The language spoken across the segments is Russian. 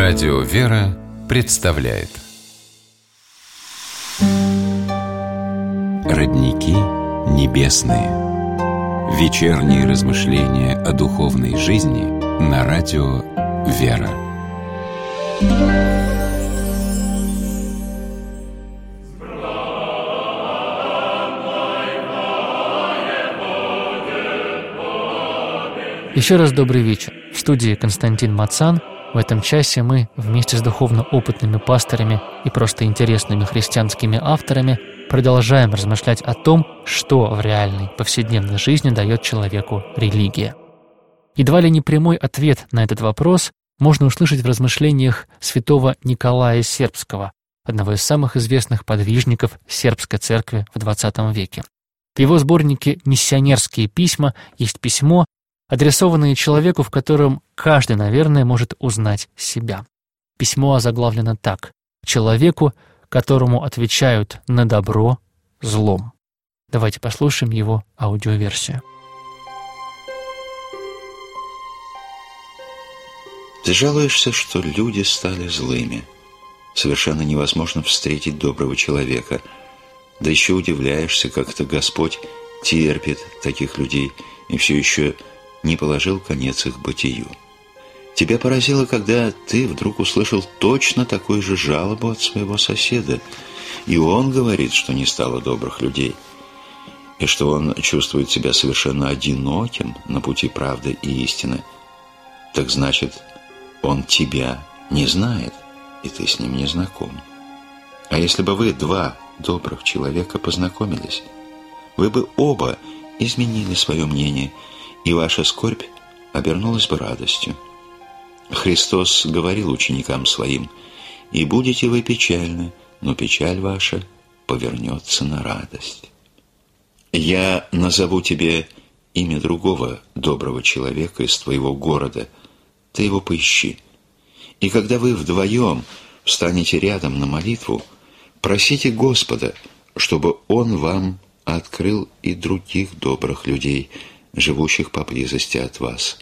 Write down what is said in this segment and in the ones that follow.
Радио «Вера» представляет Родники небесные. Вечерние размышления о духовной жизни на радио «Вера». Еще раз добрый вечер. В студии Константин Мацан. В этом часе мы вместе с духовно опытными пасторами и просто интересными христианскими авторами продолжаем размышлять о том, что в реальной повседневной жизни дает человеку религия. Едва ли не прямой ответ на этот вопрос можно услышать в размышлениях святого Николая Сербского, одного из самых известных подвижников сербской церкви в XX веке. В его сборнике «Миссионерские письма» есть письмо, адресованное человеку, в котором каждый, наверное, может узнать себя. Письмо озаглавлено так: «Человеку, которому отвечают на добро злом». Давайте послушаем его аудиоверсию. Ты жалуешься, что люди стали злыми. Совершенно невозможно встретить доброго человека. Да еще удивляешься, как это Господь терпит таких людей и все еще не положил конец их бытию. Тебя поразило, когда ты вдруг услышал точно такую же жалобу от своего соседа, и он говорит, что не стало добрых людей, и что он чувствует себя совершенно одиноким на пути правды и истины. Так значит, он тебя не знает, и ты с ним не знаком. А если бы вы, два добрых человека, познакомились, вы бы оба изменили свое мнение, и ваша скорбь обернулась бы радостью. Христос говорил ученикам своим: «И будете вы печальны, но печаль ваша повернется на радость». Я назову тебе имя другого доброго человека из твоего города. Ты его поищи. И когда вы вдвоем встанете рядом на молитву, просите Господа, чтобы Он вам открыл и других добрых людей, живущих поблизости от вас.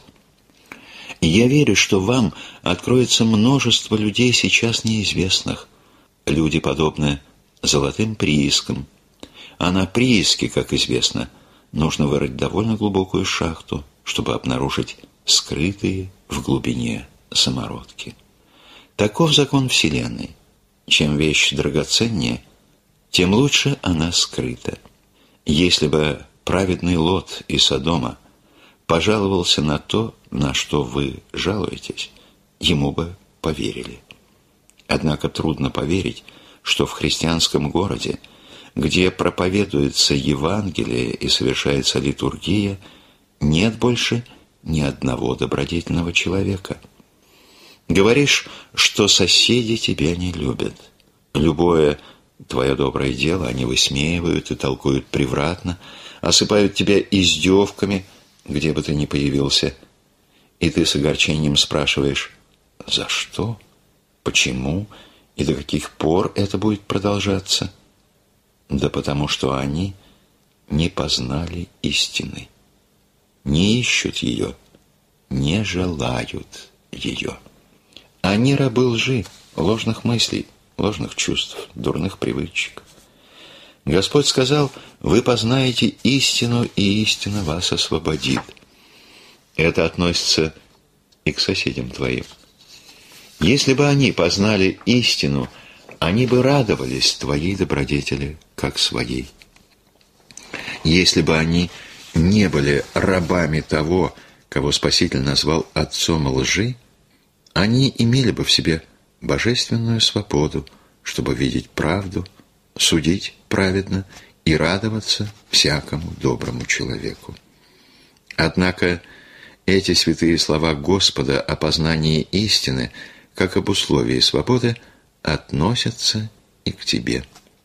Я верю, что вам откроется множество людей, сейчас неизвестных. Люди подобны золотым приискам. А на прииске, как известно, нужно вырыть довольно глубокую шахту, чтобы обнаружить скрытые в глубине самородки. Таков закон Вселенной. Чем вещь драгоценнее, тем лучше она скрыта. Если бы праведный Лот из Содома пожаловался на то, на что вы жалуетесь, ему бы поверили. Однако трудно поверить, что в христианском городе, где проповедуется Евангелие и совершается литургия, нет больше ни одного добродетельного человека. Говоришь, что соседи тебя не любят. Любое твое доброе дело они высмеивают и толкуют превратно, осыпают тебя издевками, где бы ты ни появился. И ты с огорчением спрашиваешь: за что? Почему? И до каких пор это будет продолжаться? Да потому что они не познали истины, не ищут ее, не желают ее. Они рабы лжи, ложных мыслей, ложных чувств, дурных привычек. Господь сказал: вы познаете истину, и истина вас освободит. Это относится и к соседям твоим. Если бы они познали истину, они бы радовались твоей добродетели, как своей. Если бы они не были рабами того, кого Спаситель назвал отцом лжи, они имели бы в себе божественную свободу, чтобы видеть правду, судить праведно и радоваться всякому доброму человеку. Однако эти святые слова Господа о познании истины, как об условии свободы, относятся и к тебе.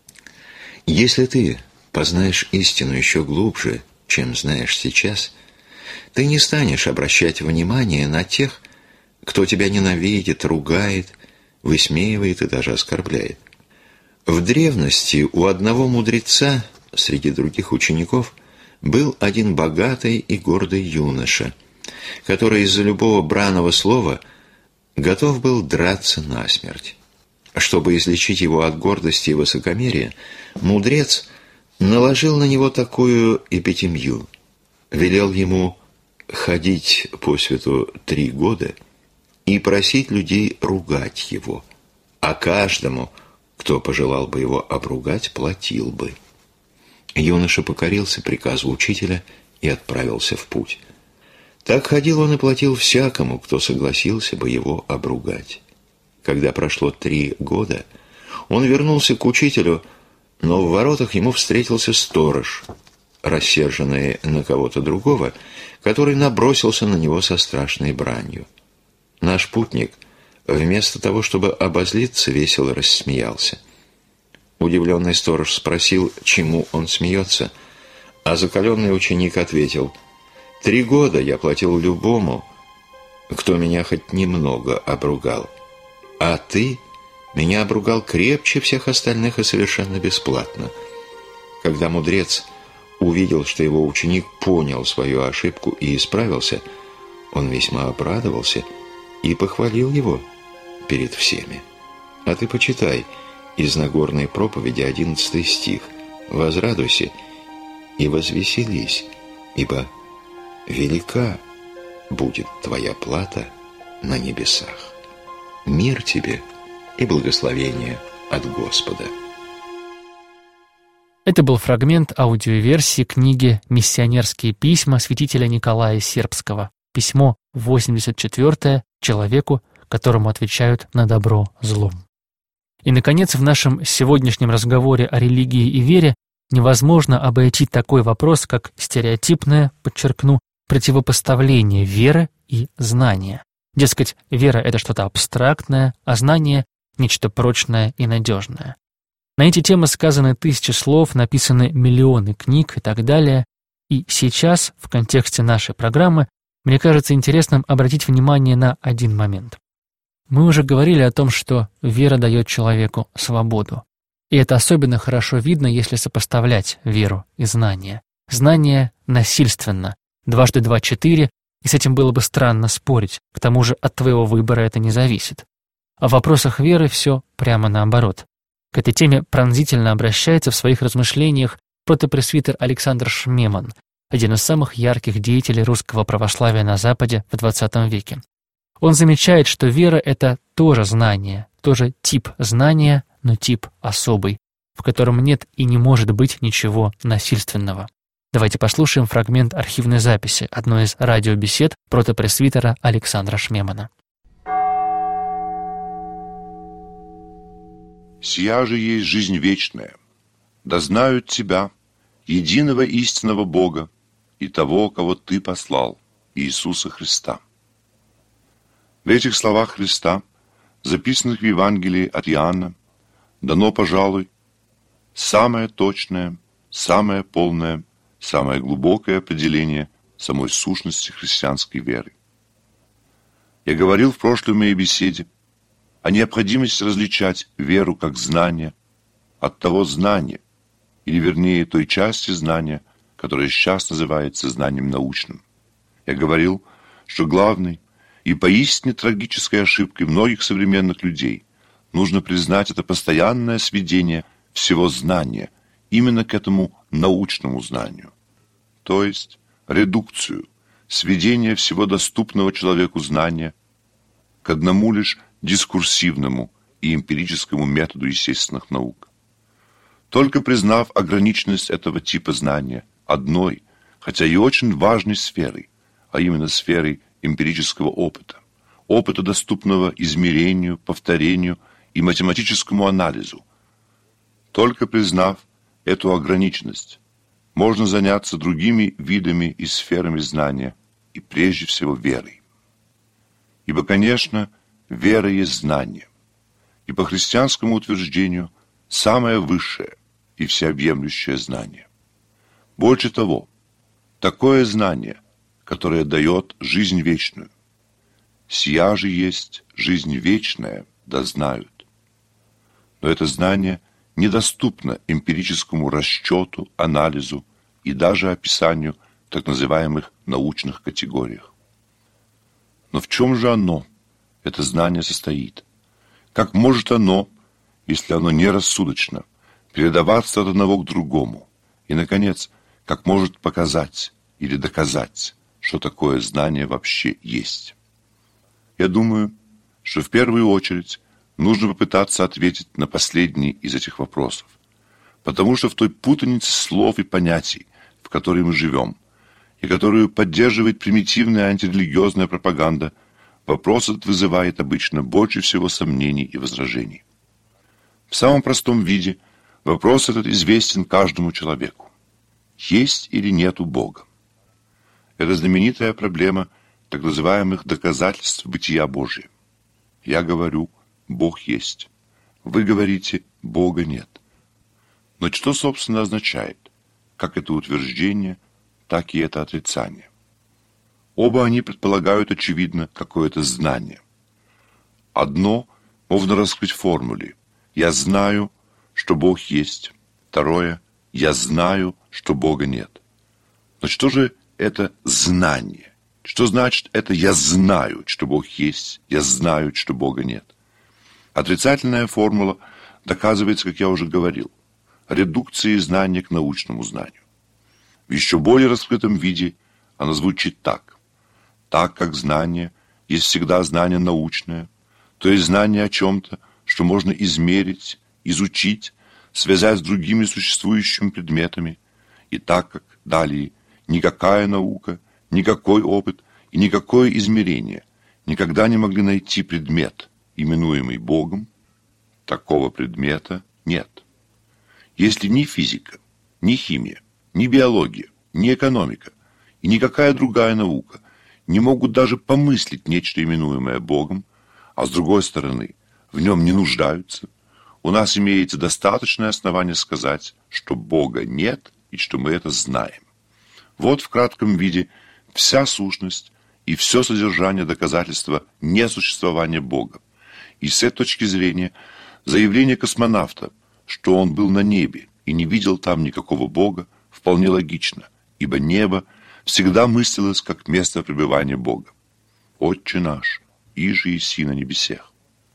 Если ты познаешь истину еще глубже, чем знаешь сейчас, ты не станешь обращать внимание на тех, кто тебя ненавидит, ругает, высмеивает и даже оскорбляет. В древности у одного мудреца среди других учеников был один богатый и гордый юноша, который из-за любого бранного слова готов был драться насмерть. Чтобы излечить его от гордости и высокомерия, мудрец наложил на него такую эпитемью, велел ему ходить по свету 3 года и просить людей ругать его, а каждому, кто пожелал бы его обругать, платил бы. Юноша покорился приказу учителя и отправился в путь. Так ходил он и платил всякому, кто согласился бы его обругать. Когда прошло 3 года, он вернулся к учителю, но в воротах ему встретился сторож, рассерженный на кого-то другого, который набросился на него со страшной бранью. Наш путник, вместо того, чтобы обозлиться, весело рассмеялся. Удивленный сторож спросил, чему он смеется, а закаленный ученик ответил: 3 года я платил любому, кто меня хоть немного обругал, а ты меня обругал крепче всех остальных и совершенно бесплатно. Когда мудрец увидел, что его ученик понял свою ошибку и исправился, он весьма обрадовался и похвалил его перед всеми. А ты почитай из Нагорной проповеди 11 стих: «Возрадуйся и возвеселись, ибо велика будет твоя плата на небесах. Мир тебе и благословение от Господа». Это был фрагмент аудиоверсии книги «Миссионерские письма» святителя Николая Сербского. Письмо 84 человеку, которому отвечают на добро злом. И, наконец, в нашем сегодняшнем разговоре о религии и вере невозможно обойти такой вопрос, как стереотипное, подчеркну, противопоставление веры и знания. Дескать, вера — это что-то абстрактное, а знание — нечто прочное и надежное. На эти темы сказаны 1000 слов, написаны миллионы книг и так далее. И сейчас, в контексте нашей программы, мне кажется интересным обратить внимание на один момент. Мы уже говорили о том, что вера дает человеку свободу. И это особенно хорошо видно, если сопоставлять веру и знание. Знание насильственно. 2 × 2 = 4, и с этим было бы странно спорить. К тому же от твоего выбора это не зависит. А в вопросах веры все прямо наоборот. К этой теме пронзительно обращается в своих размышлениях протопресвитер Александр Шмеман, один из самых ярких деятелей русского православия на Западе в XX веке. Он замечает, что вера — это тоже знание, тоже тип знания, но тип особый, в котором нет и не может быть ничего насильственного. Давайте послушаем фрагмент архивной записи одной из радиобесед протопресвитера Александра Шмемана. «Сия же есть жизнь вечная, да знают Тебя, единого истинного Бога, и того, кого Ты послал, Иисуса Христа». В этих словах Христа, записанных в Евангелии от Иоанна, дано, пожалуй, самое точное, самое полное, самое глубокое определение самой сущности христианской веры. Я говорил в прошлой моей беседе о необходимости различать веру как знание от того знания, или вернее той части знания, которая сейчас называется знанием научным. Я говорил, что главной и поистине трагической ошибкой многих современных людей нужно признать это постоянное сведение всего знания именно к этому научному знанию, то есть редукцию, сведение всего доступного человеку знания к одному лишь дискурсивному и эмпирическому методу естественных наук. Только признав ограниченность этого типа знания одной, хотя и очень важной сферой, а именно сферой эмпирического опыта, опыта, доступного измерению, повторению и математическому анализу, только признав эту ограниченность, можно заняться другими видами и сферами знания, и прежде всего верой. Ибо, конечно, вера есть знание, и по христианскому утверждению самое высшее и всеобъемлющее знание. Больше того, такое знание, которое дает жизнь вечную. Сия же есть жизнь вечная, да знают. Но это знание недоступно эмпирическому расчету, анализу и даже описанию в так называемых научных категориях. Но в чем же оно, это знание состоит? Как может оно, если оно нерассудочно, передаваться от одного к другому? И, наконец, как может показать или доказать, что такое знание вообще есть? Я думаю, что в первую очередь нужно попытаться ответить на последний из этих вопросов, потому что в той путанице слов и понятий, в которой мы живем, и которую поддерживает примитивная антирелигиозная пропаганда, вопрос этот вызывает обычно больше всего сомнений и возражений. В самом простом виде вопрос этот известен каждому человеку. Есть или нету Бога? Это знаменитая проблема так называемых доказательств бытия Божия. Я говорю, Бог есть. Вы говорите, Бога нет. Но что, собственно, означает как это утверждение, так и это отрицание? Оба они предполагают, очевидно, какое-то знание. Одно можно раскрыть в формуле «я знаю, что Бог есть». Второе «я знаю, что Бога нет». Но что же это знание? Что значит это «я знаю, что Бог есть», «я знаю, что Бога нет»? Отрицательная формула доказывается, как я уже говорил, редукцией знания к научному знанию. В еще более раскрытом виде она звучит так. Так как знание есть всегда знание научное, то есть знание о чем-то, что можно измерить, изучить, связать с другими существующими предметами, и так как, далее, никакая наука, никакой опыт и никакое измерение никогда не могли найти предмет, именуемый Богом, такого предмета нет. Если ни физика, ни химия, ни биология, ни экономика и никакая другая наука не могут даже помыслить нечто, именуемое Богом, а с другой стороны, в нем не нуждаются, у нас имеется достаточное основание сказать, что Бога нет и что мы это знаем. Вот в кратком виде вся сущность и все содержание доказательства несуществования Бога. И с этой точки зрения заявление космонавта, что он был на небе и не видел там никакого Бога, вполне логично, ибо небо всегда мыслилось как место пребывания Бога. «Отче наш, иже еси на небесех».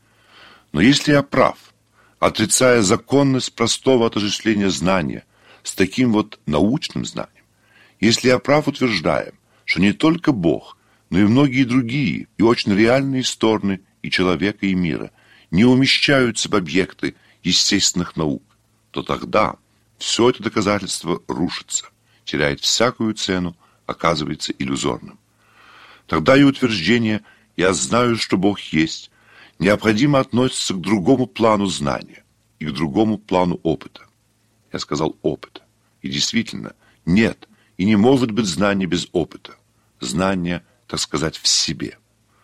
Но если я прав, отрицая законность простого отождествления знания с таким вот научным знанием, если я прав, утверждая, что не только Бог, но и многие другие и очень реальные стороны и человека, и мира не умещаются в объекты естественных наук, то тогда все это доказательство рушится, теряет всякую цену, оказывается иллюзорным. Тогда и утверждение «я знаю, что Бог есть» необходимо относится к другому плану знания и к другому плану опыта. Я сказал «опыта». И действительно, нет и не может быть знания без опыта. Знание, так сказать, в себе.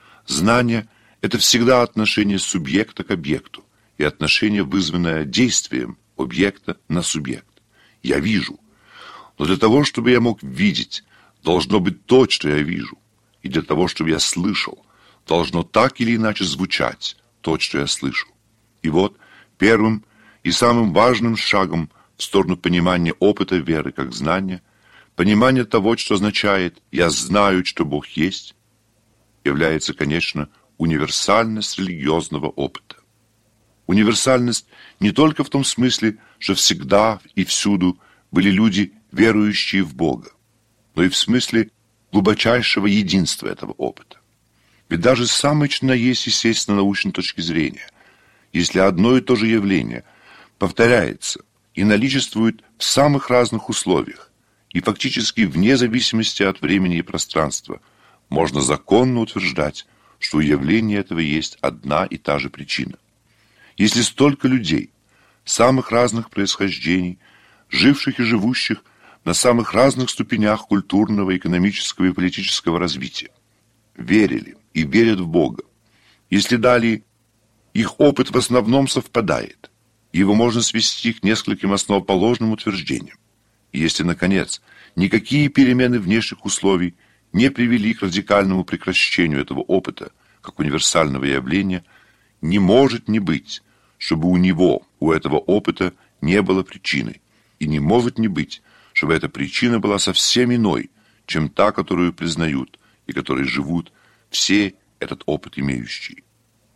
Знание – это всегда отношение субъекта к объекту и отношение, вызванное действием объекта на субъект. Я вижу. Но для того, чтобы я мог видеть, должно быть то, что я вижу. И для того, чтобы я слышал, должно так или иначе звучать то, что я слышу. И вот первым и самым важным шагом в сторону понимания опыта веры как знания, понимания того, что означает «я знаю, что Бог есть», является, конечно, универсальность религиозного опыта. Универсальность не только в том смысле, что всегда и всюду были люди, верующие в Бога, но и в смысле глубочайшего единства этого опыта. Ведь даже с самой есть, естественно, научной точки зрения, если одно и то же явление повторяется и наличествует в самых разных условиях, и фактически вне зависимости от времени и пространства, можно законно утверждать, что у явления этого есть одна и та же причина. Если столько людей, самых разных происхождений, живших и живущих на самых разных ступенях культурного, экономического и политического развития, верили и верят в Бога, если далее их опыт в основном совпадает, его можно свести к нескольким основоположным утверждениям, и если, наконец, никакие перемены внешних условий не привели к радикальному прекращению этого опыта, как универсального явления, не может не быть, чтобы у этого опыта не было причины, и не может не быть, чтобы эта причина была совсем иной, чем та, которую признают и которой живут все этот опыт имеющие.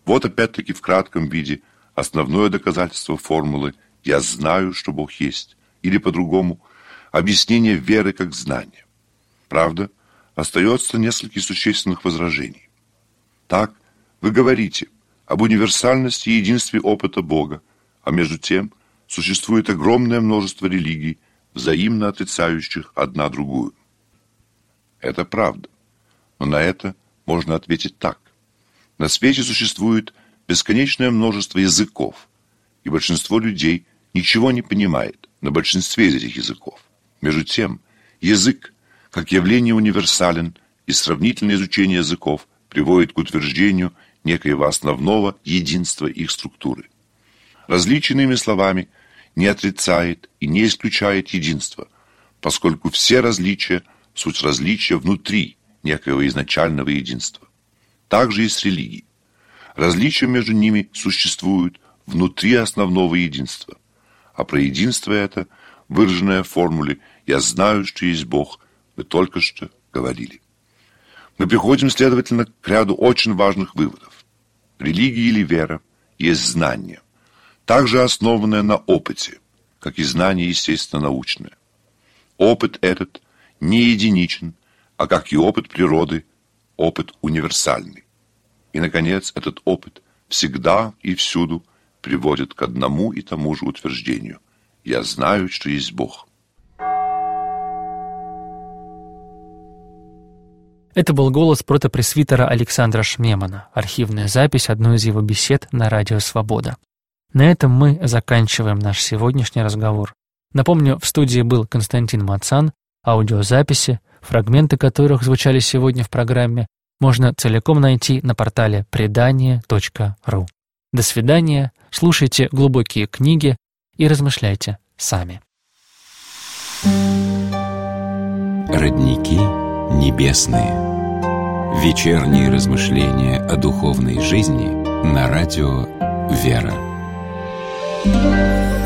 Вот опять-таки в кратком виде основное доказательство формулы «я знаю, что Бог есть», или по-другому объяснение веры как знания. Правда, остается несколько существенных возражений. Так, вы говорите об универсальности и единстве опыта Бога, а между тем существует огромное множество религий, взаимно отрицающих одна другую. Это правда, но на это можно ответить так. На свете существует бесконечное множество языков, и большинство людей ничего не понимает на большинстве из этих языков. Между тем, язык, как явление универсален, и сравнительное изучение языков приводит к утверждению некоего основного единства их структуры. Различие, иными словами, не отрицает и не исключает единство, поскольку все различия – суть различия внутри некоего изначального единства. Так же и с религией. Различия между ними существуют внутри основного единства, а про единство это, выраженное в формуле «я знаю, что есть Бог», мы только что говорили. Мы приходим, следовательно, к ряду очень важных выводов. Религия или вера есть знание, также основанное на опыте, как и знание естественно-научное. Опыт этот не единичен, а как и опыт природы, опыт универсальный. И, наконец, этот опыт всегда и всюду приводит к одному и тому же утверждению: «Я знаю, что есть Бог». Это был голос протопресвитера Александра Шмемана, архивная запись одной из его бесед на Радио Свобода. На этом мы заканчиваем наш сегодняшний разговор. Напомню, в студии был Константин Мацан. Аудиозаписи, фрагменты которых звучали сегодня в программе, можно целиком найти на портале предание.ру. До свидания, слушайте глубокие книги и размышляйте сами. Родники небесные. Вечерние размышления о духовной жизни на радио «Вера».